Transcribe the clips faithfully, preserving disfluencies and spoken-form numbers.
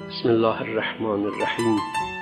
بسم الله الرحمن الرحیم.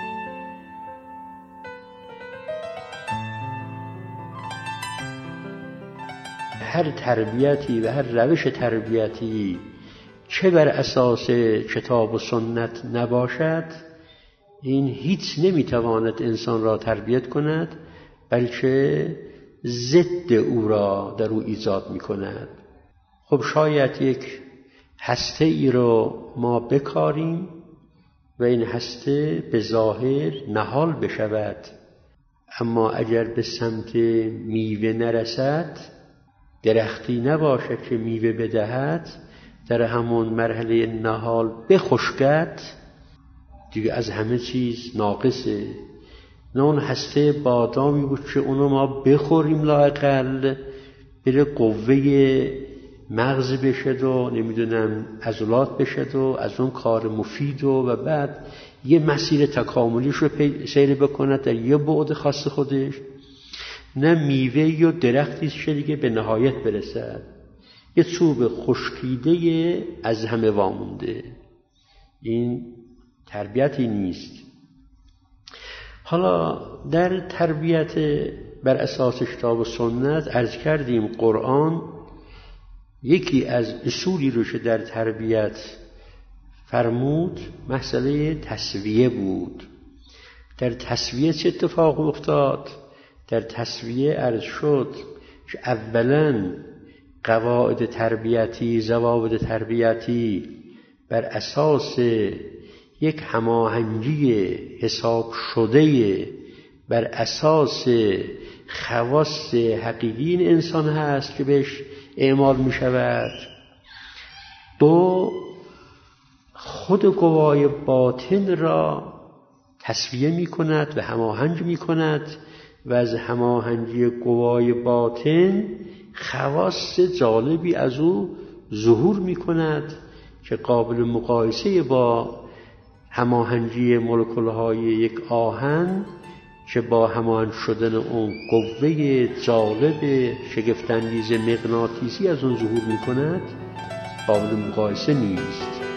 هر تربیتی و هر روش تربیتی چه بر اساس کتاب و سنت نباشد، این هیچ نمیتواند انسان را تربیت کند، بلکه ضد او را در او ایجاد میکند. خب شاید یک هسته ای رو ما بکاریم و این هسته به ظاهر نهال بشود، اما اگر به سمت میوه نرسد، درختی نباشد که میوه بدهد، در همون مرحله نهال بخشکد، دیگه از همه چیز ناقصه. نه اون هسته بادامی بود که اونو ما بخوریم لااقل بره قوه مغز بشد و نمیدونم عضلات بشد و از اون کار مفید و, و بعد یه مسیر تکاملیش رو سیر بکند در یه بعد خاص خودش. نه میوه یا درختی که دیگه به نهایت برسد، یه چوب خشکیده از همه وامونده. این تربیتی نیست. حالا در تربیت بر اساس کتاب و سنت عرض کردیم قرآن یکی از اصولی رو که در تربیت فرمود مسئله تسویه بود. در تسویه چه اتفاق افتاد؟ در تسویه عرض شد که اولا قواعد تربیتی، ضوابط تربیتی بر اساس یک هماهنگی حساب شده بر اساس خواص حقیقی این انسان هست که بهش اعمال می شود. دو، خود گوای باطن را تسویه می کند و هماهنگ می کند و از هماهنگی گوای باطن خواص جالبی از او ظهور می کند که قابل مقایسه با هماهنگی مولکول‌های یک آهن که با هماهنگ شدن اون قوه جالب شگفت‌انگیز مغناطیسی از اون ظهور می کند قابل مقایسه نیست.